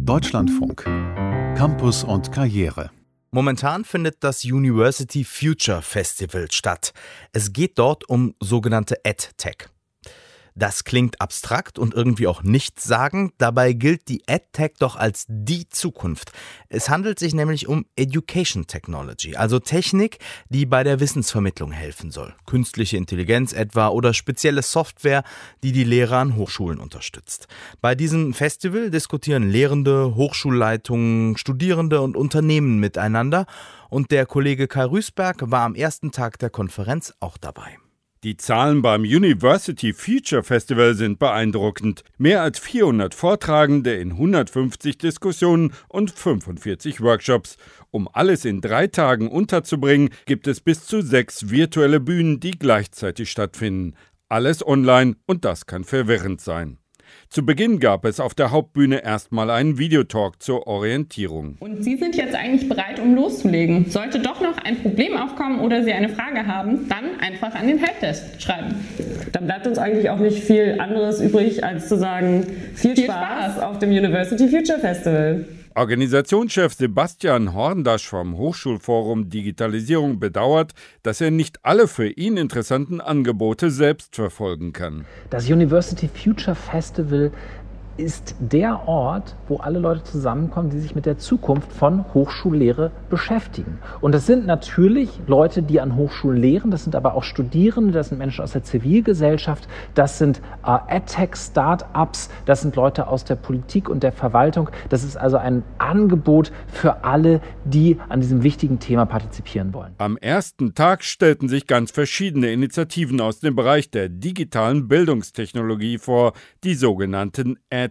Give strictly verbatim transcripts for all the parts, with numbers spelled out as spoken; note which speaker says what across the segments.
Speaker 1: Deutschlandfunk. Campus und Karriere.
Speaker 2: Momentan findet das University Future Festival statt. Es geht dort um sogenannte EdTech. Das klingt abstrakt und irgendwie auch nichtssagend, dabei gilt die EdTech doch als die Zukunft. Es handelt sich nämlich um Education Technology, also Technik, die bei der Wissensvermittlung helfen soll. Künstliche Intelligenz etwa oder spezielle Software, die die Lehrer an Hochschulen unterstützt. Bei diesem Festival diskutieren Lehrende, Hochschulleitungen, Studierende und Unternehmen miteinander. Und der Kollege Kai Rüßberg war am ersten Tag der Konferenz auch dabei.
Speaker 3: Die Zahlen beim University Future Festival sind beeindruckend. Mehr als vierhundert Vortragende in hundertfünfzig Diskussionen und fünfundvierzig Workshops. Um alles in drei Tagen unterzubringen, gibt es bis zu sechs virtuelle Bühnen, die gleichzeitig stattfinden. Alles online und das kann verwirrend sein. Zu Beginn gab es auf der Hauptbühne erstmal einen Videotalk zur Orientierung.
Speaker 4: Und Sie sind jetzt eigentlich bereit, um loszulegen. Sollte doch noch ein Problem aufkommen oder Sie eine Frage haben, dann einfach an den Helpdesk schreiben.
Speaker 5: Dann bleibt uns eigentlich auch nicht viel anderes übrig, als zu sagen, viel, viel Spaß, Spaß auf dem University Future Festival.
Speaker 3: Organisationschef Sebastian Horndasch vom Hochschulforum Digitalisierung bedauert, dass er nicht alle für ihn interessanten Angebote selbst verfolgen kann.
Speaker 6: Das University Future Festival ist der Ort, wo alle Leute zusammenkommen, die sich mit der Zukunft von Hochschullehre beschäftigen. Und das sind natürlich Leute, die an Hochschulen lehren, das sind aber auch Studierende, das sind Menschen aus der Zivilgesellschaft, das sind äh, EdTech-Startups, das sind Leute aus der Politik und der Verwaltung. Das ist also ein Angebot für alle, die an diesem wichtigen Thema partizipieren wollen.
Speaker 3: Am ersten Tag stellten sich ganz verschiedene Initiativen aus dem Bereich der digitalen Bildungstechnologie vor, die sogenannten EdTech.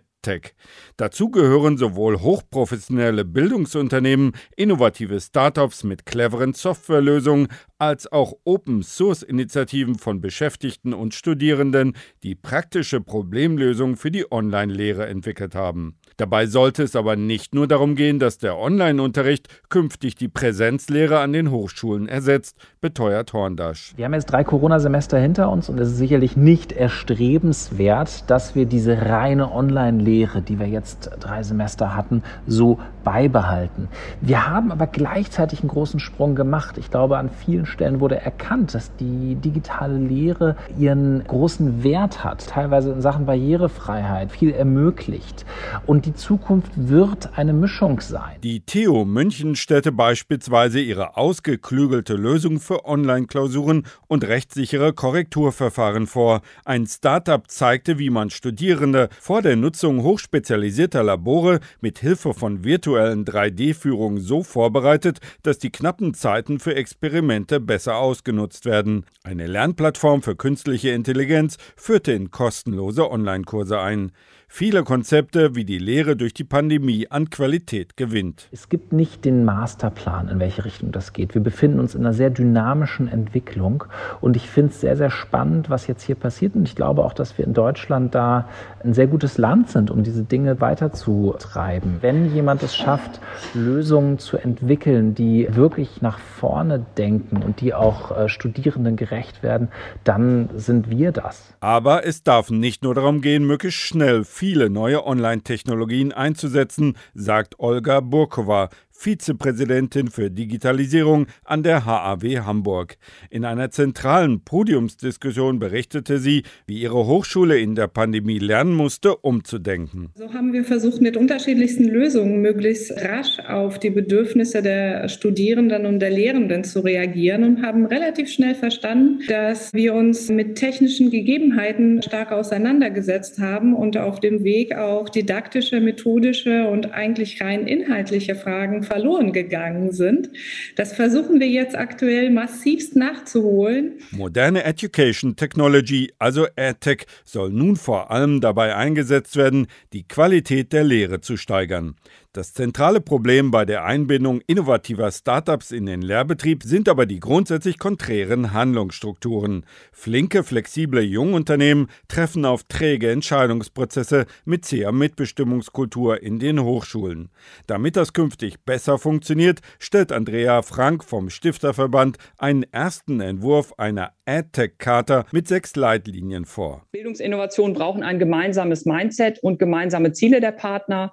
Speaker 3: Dazu gehören sowohl hochprofessionelle Bildungsunternehmen, innovative Startups mit cleveren Softwarelösungen, als auch Open-Source-Initiativen von Beschäftigten und Studierenden, die praktische Problemlösungen für die Online-Lehre entwickelt haben. Dabei sollte es aber nicht nur darum gehen, dass der Online-Unterricht künftig die Präsenzlehre an den Hochschulen ersetzt, beteuert Horndasch.
Speaker 6: Wir haben jetzt drei Corona-Semester hinter uns und es ist sicherlich nicht erstrebenswert, dass wir diese reine Online-Lehre, die wir jetzt drei Semester hatten, so beibehalten. Wir haben aber gleichzeitig einen großen Sprung gemacht. Ich glaube, an vielen Stellen wurde erkannt, dass die digitale Lehre ihren großen Wert hat, teilweise in Sachen Barrierefreiheit, viel ermöglicht. Und die Zukunft wird eine Mischung sein.
Speaker 3: Die T U München stellte beispielsweise ihre ausgeklügelte Lösung für Online-Klausuren und rechtssichere Korrekturverfahren vor. Ein Startup zeigte, wie man Studierende vor der Nutzung hochspezialisierter Labore mit Hilfe von virtuellen drei D Führungen so vorbereitet, dass die knappen Zeiten für Experimente besser ausgenutzt werden. Eine Lernplattform für künstliche Intelligenz führte in kostenlose Online-Kurse ein. Viele Konzepte, wie die Lehre durch die Pandemie an Qualität gewinnt.
Speaker 6: Es gibt nicht den Masterplan, in welche Richtung das geht. Wir befinden uns in einer sehr dynamischen Entwicklung und ich finde es sehr, sehr spannend, was jetzt hier passiert. Und ich glaube auch, dass wir in Deutschland da ein sehr gutes Land sind, um diese Dinge weiterzutreiben. Wenn jemand es schafft, Lösungen zu entwickeln, die wirklich nach vorne denken und die auch äh, Studierenden gerecht werden, dann sind wir das.
Speaker 3: Aber es darf nicht nur darum gehen, möglichst schnell viele neue Online-Technologien einzusetzen, sagt Olga Burkova, Vizepräsidentin für Digitalisierung an der H A W Hamburg. In einer zentralen Podiumsdiskussion berichtete sie, wie ihre Hochschule in der Pandemie lernen musste, umzudenken.
Speaker 4: So haben wir versucht, mit unterschiedlichsten Lösungen möglichst rasch auf die Bedürfnisse der Studierenden und der Lehrenden zu reagieren und haben relativ schnell verstanden, dass wir uns mit technischen Gegebenheiten stark auseinandergesetzt haben und auf dem Weg auch didaktische, methodische und eigentlich rein inhaltliche Fragen verloren gegangen sind. Das versuchen wir jetzt aktuell massivst nachzuholen.
Speaker 3: Moderne Education Technology, also EdTech, soll nun vor allem dabei eingesetzt werden, die Qualität der Lehre zu steigern. Das zentrale Problem bei der Einbindung innovativer Startups in den Lehrbetrieb sind aber die grundsätzlich konträren Handlungsstrukturen. Flinke, flexible Jungunternehmen treffen auf träge Entscheidungsprozesse mit zäher Mitbestimmungskultur in den Hochschulen. Damit das künftig besser funktioniert, stellt Andrea Frank vom Stifterverband einen ersten Entwurf einer EdTech-Charta mit sechs Leitlinien vor.
Speaker 5: Bildungsinnovationen brauchen ein gemeinsames Mindset und gemeinsame Ziele der Partner.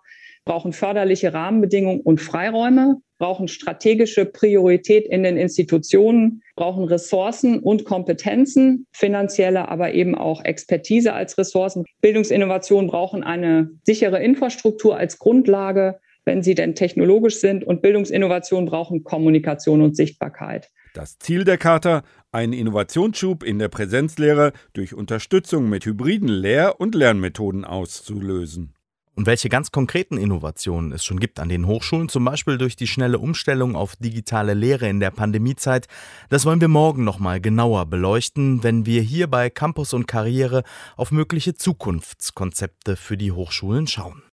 Speaker 7: brauchen förderliche Rahmenbedingungen und Freiräume, brauchen strategische Priorität in den Institutionen, brauchen Ressourcen und Kompetenzen, finanzielle, aber eben auch Expertise als Ressourcen. Bildungsinnovationen brauchen eine sichere Infrastruktur als Grundlage, wenn sie denn technologisch sind. Und Bildungsinnovationen brauchen Kommunikation und Sichtbarkeit.
Speaker 3: Das Ziel der Charta: ein Innovationsschub in der Präsenzlehre durch Unterstützung mit hybriden Lehr- und Lernmethoden auszulösen.
Speaker 2: Und welche ganz konkreten Innovationen es schon gibt an den Hochschulen, zum Beispiel durch die schnelle Umstellung auf digitale Lehre in der Pandemiezeit, das wollen wir morgen nochmal genauer beleuchten, wenn wir hier bei Campus und Karriere auf mögliche Zukunftskonzepte für die Hochschulen schauen.